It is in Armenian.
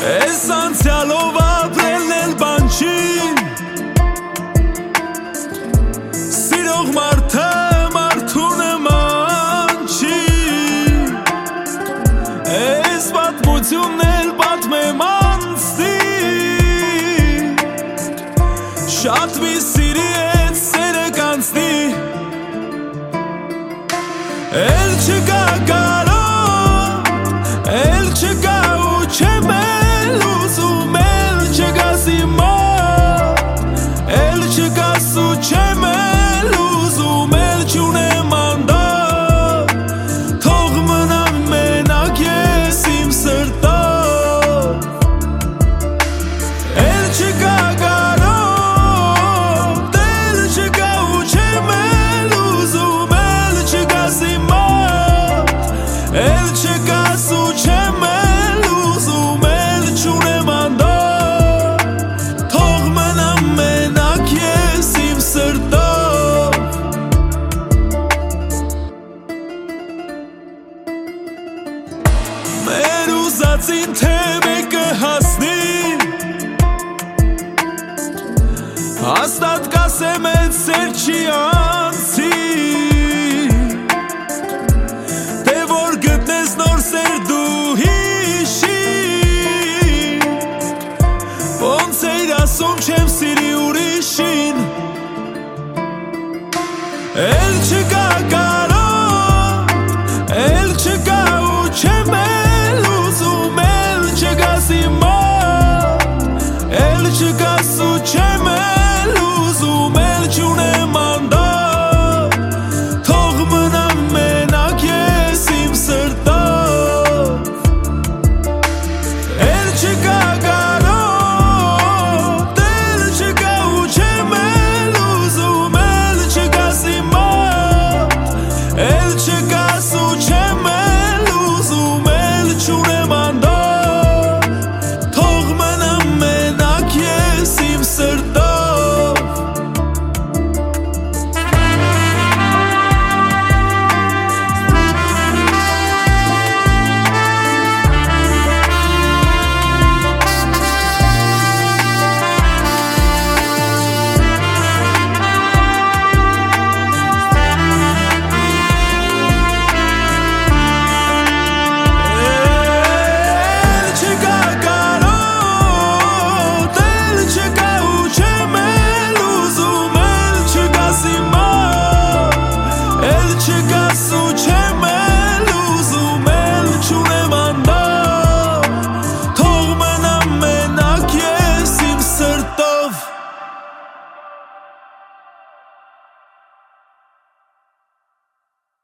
Ես անցյալով ապրելն էլ բան չի Սիրող մարդը մարդու նման չի Ես պատմությունն էլ պատմեմ անցնի Շատ մի սիրի հետ սերը կանցնի Էլ չկա կարող, էլ չկա ու չեմ էլ ուզում Էլ չկաս իմ մոտ, էլ չկաս ու չեմ էլ ուզում Էլ չունեմ անդոտ, թող մնամ մենակ ես իմ սրտով Էլ չկա կարող, էլ չկա ու չեմ էլ ուզում Էլ չկաս իմ մոտ, էլ չկաս ու չեմ էլ ուզում Էլ չունեմ անդոտ, թող մնամ մենակ ես իմ սրտով Մեր ուզածին թե մեկը հասնի Հաստատ կասեմ էդ սեր չի անցի